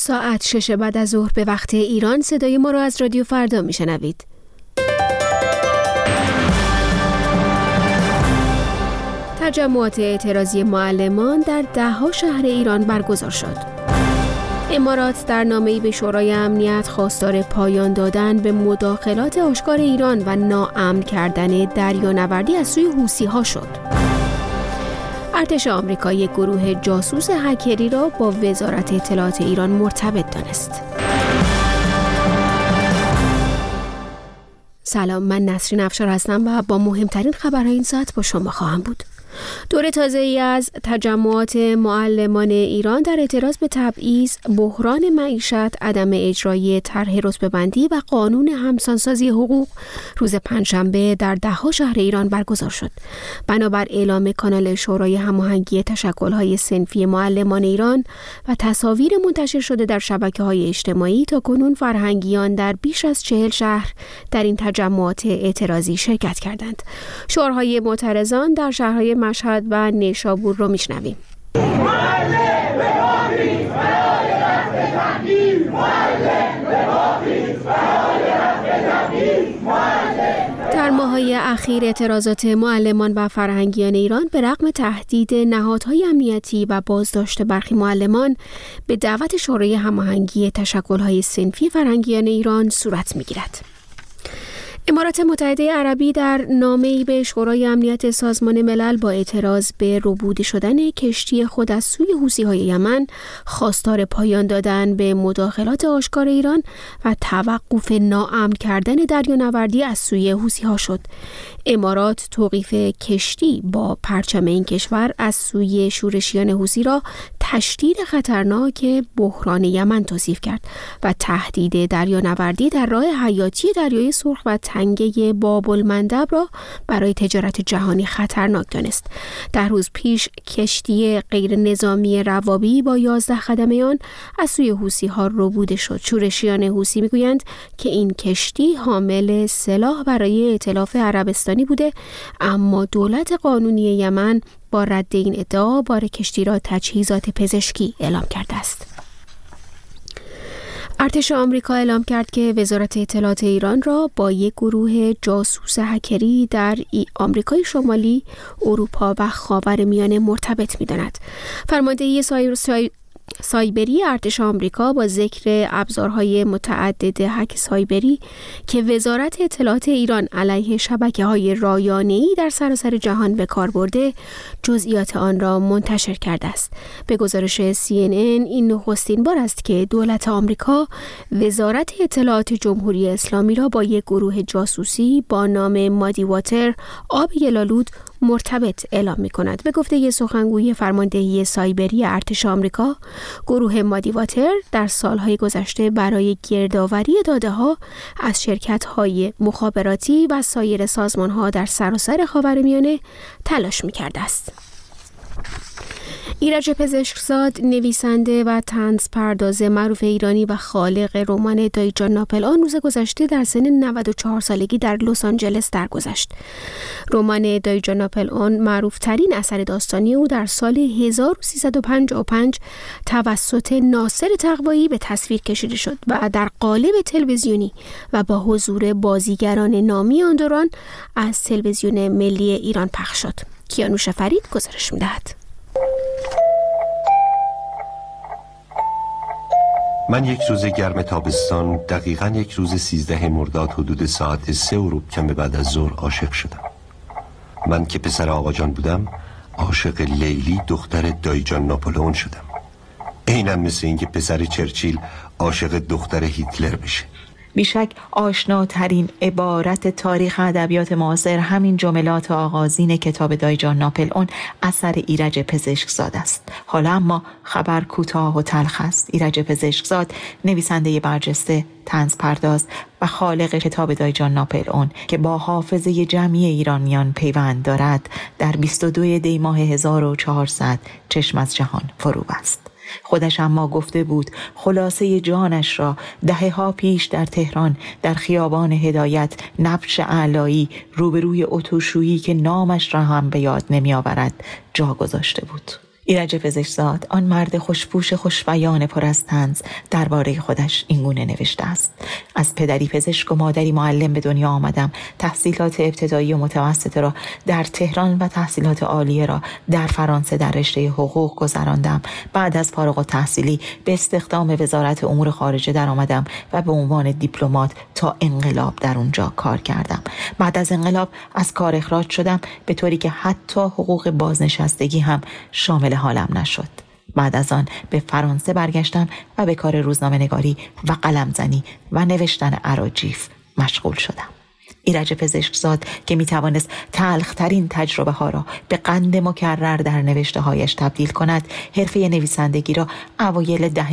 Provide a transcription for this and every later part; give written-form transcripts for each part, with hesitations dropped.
ساعت 6 بعد از ظهر به وقت ایران صدای ما را از رادیو فردا میشنوید. تجمعات اعتراضی معلمان در 10 شهر ایران برگزار شد. امارات در نامه‌ای به شورای امنیت خواستار پایان دادن به مداخلات آشکار ایران و ناامن کردن دریانوردی از سوی حوثی‌ها شد. ارتش آمریکا یک گروه جاسوس هکری را با وزارت اطلاعات ایران مرتبط دانست. سلام، من نسرین افشار هستم و با مهمترین خبرهای این ساعت با شما خواهم بود. دور تازه‌ای از تجمعات معلمان ایران در اعتراض به تبعیض، بحران معیشت، عدم اجرای طرح رتبه‌بندی و قانون همسانسازی حقوق روز پنجشنبه در 10 شهر ایران برگزار شد. بنابر اعلام کانال شورای هماهنگی تشکل‌های صنفی معلمان ایران و تصاویر منتشر شده در شبکه‌های اجتماعی، تاکنون فرهنگیان در بیش از 40 شهر در این تجمعات اعتراضی شرکت کردند. شعارهای معترضان در شهرهای مشهد و نیشابور رو میشنویم. در ماه‌های اخیر اعتراضات معلمان و فرهنگیان ایران به رغم تهدید نهادهای امنیتی و بازداشت برخی معلمان به دعوت شورای هماهنگی تشکل‌های صنفی فرهنگیان ایران صورت می‌گیرد. امارات متحده عربی در نامه‌ای به شورای امنیت سازمان ملل با اعتراض به ربوده شدن کشتی خود از سوی حوثی‌های یمن خواستار پایان دادن به مداخلات آشکار ایران و توقف ناامن کردن دریانوردی از سوی حوثی‌ها شد. امارات توقیف کشتی با پرچم این کشور از سوی شورشیان حوثی را تشدید خطرناک بحران یمن توصیف کرد و تهدید دریانوردی در راه حیاتی دریای سرخ و تنگه باب المندب را برای تجارت جهانی خطرناک دانست. در روز پیش کشتی غیر نظامی روابی با 11 خدمه آن از سوی حوثی‌ها ربوده شد. شورشیان حوثی میگویند که این کشتی حامل سلاح برای ائتلاف عربستانی بوده، اما دولت قانونی یمن با رد این ادعا بار کشتی را تجهیزات پزشکی اعلام کرده است. ارتش آمریکا اعلام کرد که وزارت اطلاعات ایران را با یک گروه جاسوس هکری در آمریکای شمالی، اروپا و خاورمیانه مرتبط می‌داند. فرماندهی سایبری ارتش آمریکا با ذکر ابزارهای متعدد هک سایبری که وزارت اطلاعات ایران علیه شبکه‌های رایانه‌ای در سراسر جهان به کار برده، جزئیات آن را منتشر کرده است. به گزارش CNN این نخستین بار است که دولت آمریکا وزارت اطلاعات جمهوری اسلامی را با یک گروه جاسوسی با نام مادی واتر، آب گل‌آلود، مرتبط اعلام می‌کند. به گفته سخنگوی فرماندهی سایبری ارتش آمریکا، گروه مادی واتر در سالهای گذشته برای گردآوری داده‌ها از شرکت‌های مخابراتی و سایر سازمان‌ها در سراسر خاورمیانه تلاش می‌کرده است. ایرج پزشکزاد، نویسنده و طنزپرداز معروف ایرانی و خالق رمان دایجان ناپلئون، روز گذشته در سن 94 سالگی در لس آنجلس درگذشت. رمان دایجان ناپلئون، معروفترین اثر داستانی او، در سال 1355 توسط ناصر تقوایی به تصویر کشیده شد و در قالب تلویزیونی و با حضور بازیگران نامی آن دوران از تلویزیون ملی ایران پخش شد. کیانوش فرید گزارش می‌دهد. من یک روز گرم تابستان، دقیقاً یک روز 13 مرداد حدود ساعت 3 و ربع کم بعد از ظهر عاشق شدم. من که پسر آقاجان بودم، عاشق لیلی دختر دایجان ناپلئون شدم. اینم مثل این که پسر چرچیل عاشق دختر هیتلر بشه. بیشک آشناترین عبارت تاریخ ادبیات معاصر همین جملات آغازین کتاب دایجان ناپلئون اثر ایرج پزشکزاد است. حالا اما خبر کوتاه و تلخ است. ایرج پزشکزاد، نویسنده برجسته، طنزپرداز و خالق کتاب دایجان ناپلئون که با حافظه جمعی ایرانیان پیوند دارد، در 22 دی ماه 1400 چشم از جهان فرو بست. خودش اما گفته بود خلاصه جانش را دهه‌ها پیش در تهران در خیابان هدایت نبش اعلایی روبروی اتوشویی که نامش را هم به یاد نمی آورد جا گذاشته بود. ایرج پزشکزاد، آن مرد خوشپوش خوشبیان پر از طنز، درباره خودش اینگونه نوشته است: از پدری پزشک و مادری معلم به دنیا آمدم. تحصیلات ابتدایی و متوسطه را در تهران و تحصیلات عالیه را در فرانسه در رشته حقوق گذراندم. بعد از فارغ التحصیلی به استخدام وزارت امور خارجه در آمدم و به عنوان دیپلمات تا انقلاب در اونجا کار کردم. بعد از انقلاب از کار اخراج شدم، به طوری که حتی حقوق بازنشستگی هم شامل حالم نشد. بعد از آن به فرانسه برگشتم و به کار روزنامه‌نگاری و قلمزنی و نوشتن اراجیف مشغول شدم. ایرج پزشکزاد که میتوانست تلخترین تجربه ها را به قند مکرر در نوشته هایش تبدیل کند، حرفه نویسندگی را اوایل دهه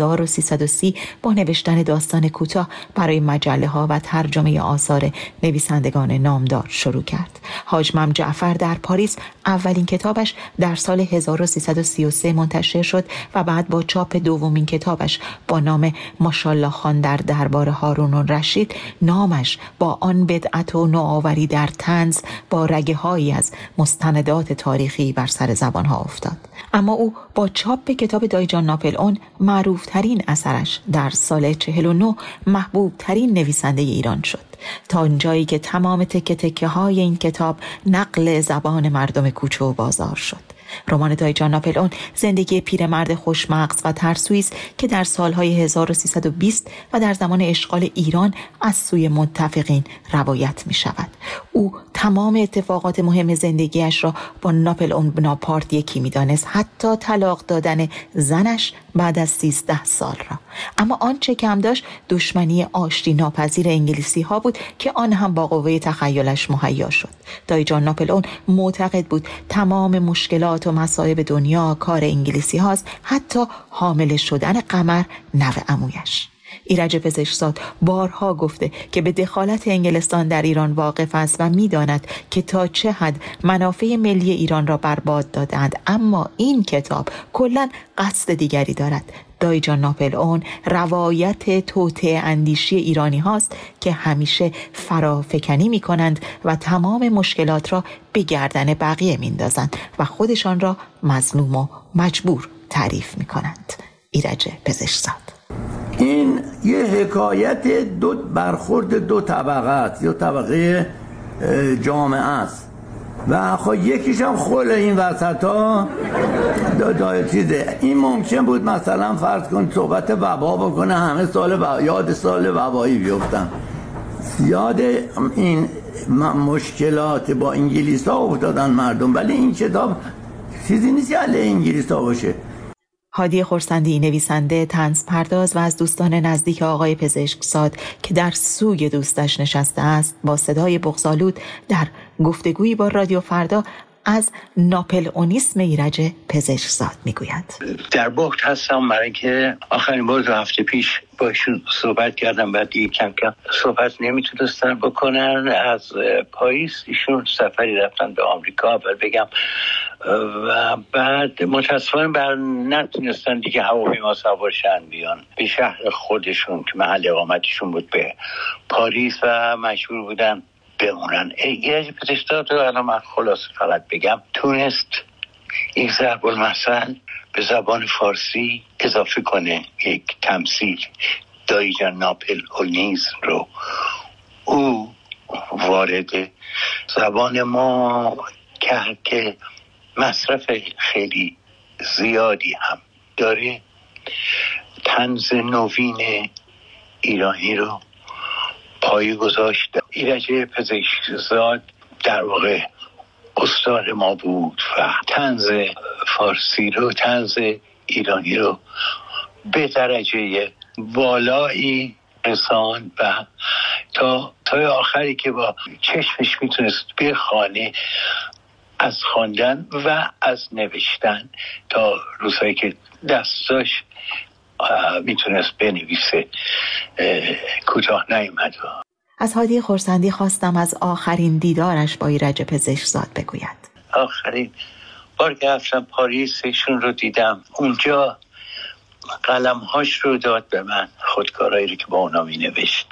1330 با نوشتن داستان کوتاه برای مجله ها و ترجمه آثار نویسندگان نامدار شروع کرد. حاج مم جعفر در پاریس اولین کتابش در سال 1333 منتشر شد و بعد با چاپ دومین کتابش با نام ماشاءالله خان در دربار هارون الرشید، نامش با آن بدعت و نوآوری در طنز با رگه‌هایی از مستندات تاریخی بر سر زبانها افتاد. اما او با چاپ کتاب دایجان ناپلئون، معروف ترین اثرش، در سال 49 محبوب ترین نویسنده ایران شد، تا اونجایی که تمام تکه تکه های این کتاب نقل زبان مردم کوچه و بازار شد. رمان دایجان ناپلئون زندگی پیرمرد خوشمغز و ترسویی است که در سالهای 1320 و در زمان اشغال ایران از سوی متفقین روایت می شود. او تمام اتفاقات مهم زندگیش را با ناپلئون بناپارت یکی می دانست، حتی طلاق دادن زنش بعد از 13 سال را. اما آنچه کم داشت دشمنی آشتی ناپذیر انگلیسی ها بود که آن هم با قوه تخیلش مهیا شد. دایجان ناپلئون معتقد بود تمام مشکلات و مصائب دنیا کار انگلیسی هاست، حتی حامل شدن قمر نوه عمویش. ایرج پزشکزاد بارها گفته که به دخالت انگلستان در ایران واقف است و می‌داند که تا چه حد منافع ملی ایران را برباد دادند، اما این کتاب کلاً قصد دیگری دارد. دایجان ناپلئون روایت توطئه اندیشی ایرانی هاست که همیشه فرافکنی می کنند و تمام مشکلات را به گردن بقیه میندازند و خودشان را مظلوم و مجبور تعریف می کنند. ایرج پزشکزاد. این یه حکایت برخورد دو طبقه است، یا طبقه جامعه است و خب یکیش هم خل این وسط ها چیزه. این ممکن بود مثلا فرض کن صحبت وبا بکنه، همه یاد سال وبایی بیفتن، یاد این مشکلات با انگلیس ها افتادن مردم، ولی این کتاب چیزی نیست علیه انگلیس ها باشه. هادی خرسندی، نویسنده، طنز پرداز و از دوستان نزدیک آقای پزشکزاد که در سوی دوستش نشسته است، با صدای بغض‌آلود در گفتگویی با رادیو فردا از ناپلئونیسم ایرج پزشکزاد میگوید. در بحت هستم برای اینکه آخرین بار 2 هفته پیش باشون صحبت کردم، بعد دیگه کم کم صحبت نمیتونستن بکنن. از پاریس ایشون سفری رفتن به آمریکا، اول بگم، و بعد متاسفانه نتونستن دیگه هواپیما سوار شن بیان به شهر خودشون که محل اقامتشون بود به پاریس و مجبور بودن بمونن. ایرج پزشکزاد رو الان من خلاصه فقط بگم، تونست یک ضرب المثل به زبان فارسی اضافه کنه، یک تمثیل دایجان ناپلئونیسم رو او وارد زبان ما کرد که مصرف خیلی زیادی هم داره. طنز نوین ایرانی رو پایه گذاشت. ایرج پزشکزاد در واقع استاد ما بود و طنز فارسی رو، طنز ایرانی رو به درجه بالایی رساند و تا آخری که با چشمش میتونست بخونه، از خواندن و از نوشتن تا روزهایی که دستاش میتونست بنویسه کوتاه نیامد. از هادی خرسندی خواستم از آخرین دیدارش با ایرج پزشکزاد بگوید. آخرین بار که رفتم پاریس ایشون رو دیدم، اونجا قلمهاش رو داد به من، خودکارایی رو که با اونا می نوشت.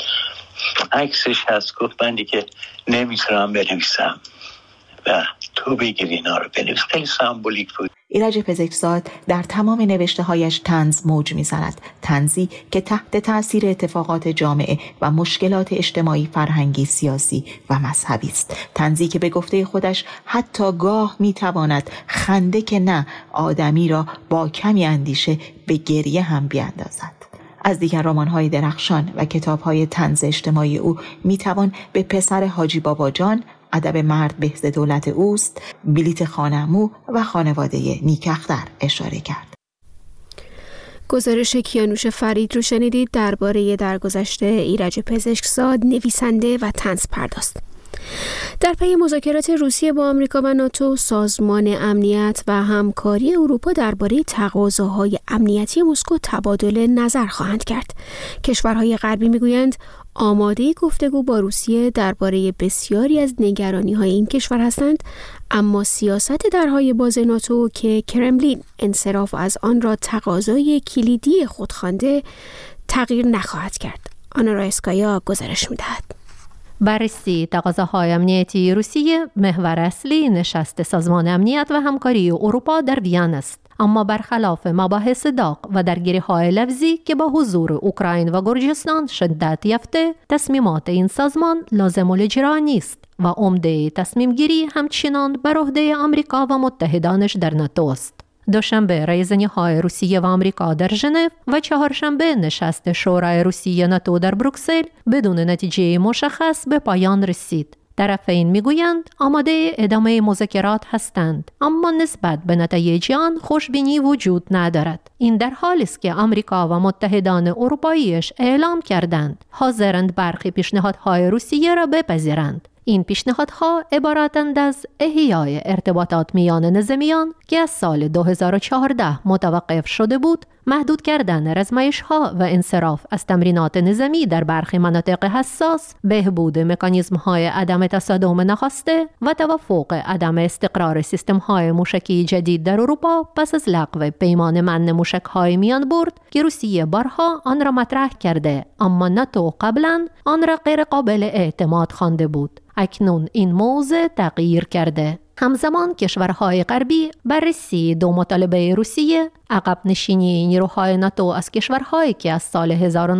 عکسش هست، گفت من دیگه نمیتونم بنویسم و تو بگیر اینا رو بنویس. خیلی سمبولیک بود. ایرج پزشکزاد در تمام نوشته‌هایش طنز موج می‌زند، طنزی که تحت تأثیر اتفاقات جامعه و مشکلات اجتماعی، فرهنگی، سیاسی و مذهبی است. طنزی که به گفته خودش حتی گاه می‌تواند خنده که نه آدمی را با کمی اندیشه به گریه هم بیاندازد. از دیگر رمان‌های درخشان و کتاب‌های طنز اجتماعی او می‌توان به پسر حاجی بابا جان، ادب مرد بهز دولت اوست، بلیت خانه‌مو و خانواده نیک اختر اشاره کرد. گزارش کیانوش فرید رو شنیدید درباره درگذشته ایرج پزشکزاد، نویسنده و طنزپرداز. در پی مذاکرات روسیه با آمریکا و ناتو، سازمان امنیت و همکاری اروپا درباره تقاضاهای امنیتی مسکو تبادل نظر خواهند کرد. کشورهای غربی میگویند آماده گفتگو با روسیه درباره بسیاری از نگرانی‌های این کشور هستند، اما سیاست درهای باز ناتو که کرملین انصراف از آن را تقاضای کلیدی خود خوانده تغییر نخواهد کرد. آنا رایسکایا گزارش می‌دهد. بررسی تقاضاهای امنیتی روسیه محور اصلی نشست سازمان امنیت و همکاری اروپا در وین است، اما برخلاف مباحث داغ و درگیری‌های لفظی که با حضور اوکراین و گرجستان شدت یافته، تصمیمات این سازمان لازم الاجرا نیست و عمده تصمیم گیری همچنان بر عهده آمریکا و متحدانش در ناتو است. دوشنبه رایزنی‌های روسیه و آمریکا در ژنو و چهارشنبه نشست شورای روسیه ناتو در بروکسل بدون نتیجه مشخص به پایان رسید. طرفین میگویند آماده ادامه مذاکرات هستند، اما نسبت به نتایج آن خوشبینی وجود ندارد. این در حالی است که آمریکا و متحدان اروپاییش اعلام کردند حاضرند برخی پیشنهادهای روسیه را بپذیرند. این پیشنهادها عبارتند از احیای ارتباطات میان نظامیان که از سال 2014 متوقف شده بود، محدود کردن رزمایش‌ها و انصراف از تمرینات نظامی در برخی مناطق حساس، بهبود مکانیزم‌های عدم تصادم نخواسته و توافق عدم استقرار سیستم‌های موشکی جدید در اروپا پس از لغو پیمان منع موشک‌های میان برد که روسیه بارها آن را مطرح کرده، اما ناتو قبلا آن را غیر قابل اعتماد خوانده بود. اکنون این موضوع تغییر کرده. همزمان کشورهای غربی بررسی دو مطالبه روسیه، عقب نشینی نیروهای ناتو از کشورهایی که از سال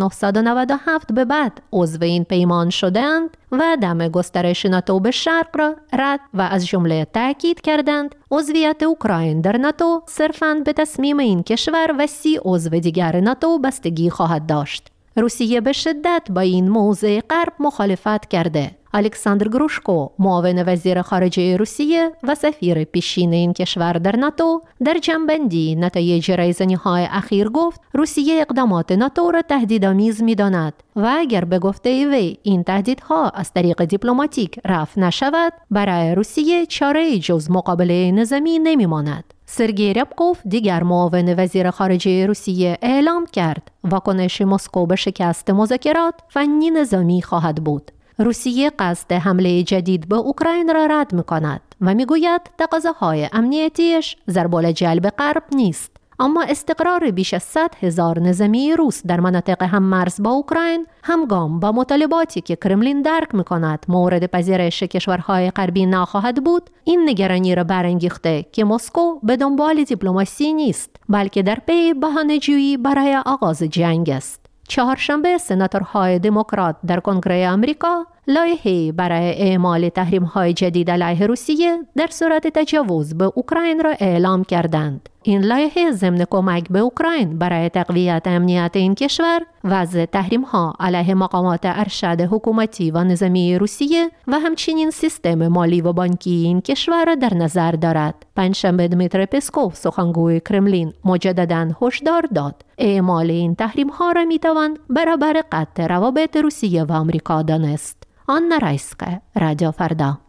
1997 به بعد عضو این پیمان شدند و عدم گسترش ناتو به شرق را رد و از جمله تاکید کردند عضویت اوکراین در ناتو صرفاً به تصمیم این کشور و 30 عضو دیگر ناتو بستگی خواهد داشت. روسیه به شدت با این موضع غرب مخالفت کرده. الکساندر گروشکو، معاون وزیر خارجه روسیه و سفیر پیشین این کشور در ناتو، در جنبندی نتایج رایزنی‌های اخیر گفت روسیه اقدامات ناتو را تهدیدآمیز می‌داند و اگر به گفته وی این تهدیدها از طریق دیپلماتیک رفع نشود، برای روسیه چاره‌ای جز مقابله نظامی نمی‌ماند. سرگئی ربکوف، دیگر معاون وزیر خارجه روسیه، اعلام کرد واکنش مسکو به شکست مذاکرات فنی نظامی خواهد بود. روسیه قصد حمله جدید به اوکراین را رد می‌کند و می‌گوید تقاضاهای امنیتیش ضرب‌الجلب غرب نیست، اما استقرار بیش از 100,000 نظامی روس در مناطق هممرز با اوکراین همگام با مطالباتی که کرملین درک می‌کند مورد پذیرش کشورهای غربی نخواهد بود، این نگرانی را برانگیخته که مسکو به دنبال دیپلماسی نیست، بلکه در پی بهانه‌جویی برای آغاز جنگ است. چهارشنبه سناتورهای دموکرات در کنگره آمریکا لایحه‌ای برای اعمال تحریم‌های جدید علیه روسیه در صورت تجاوز به اوکراین را اعلام کردند. این لایحه ضمن کمک به اوکراین برای تقویت امنیت این کشور، وضع تحریم‌ها علیه مقامات ارشد حکومتی و نظامی روسیه و همچنین سیستم مالی و بانکی این کشور را در نظر دارد. پنجشنبه دمیتری پسکوف، سخنگوی کرملین، مجدداً هشدار داد اعمال این تحریم‌ها را می‌توان برابر قطع روابط روسیه و آمریکا دانست. آنا رایسکایا، رادیو فردا.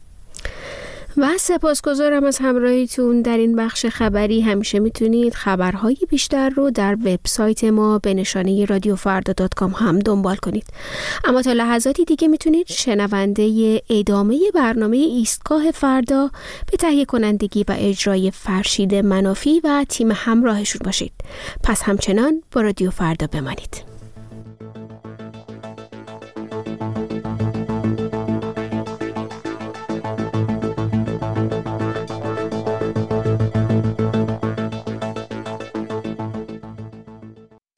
و سپاسگزارم از همراهیتون در این بخش خبری. همیشه میتونید خبرهای بیشتر رو در وبسایت ما به نشانه radiofarda.com هم دنبال کنید. اما تا لحظاتی دیگه میتونید شنونده ادامه برنامه ایستگاه فردا به تهیه کنندگی و اجرای فرشید منافی و تیم همراهشون باشید. پس همچنان با رادیو فردا بمانید.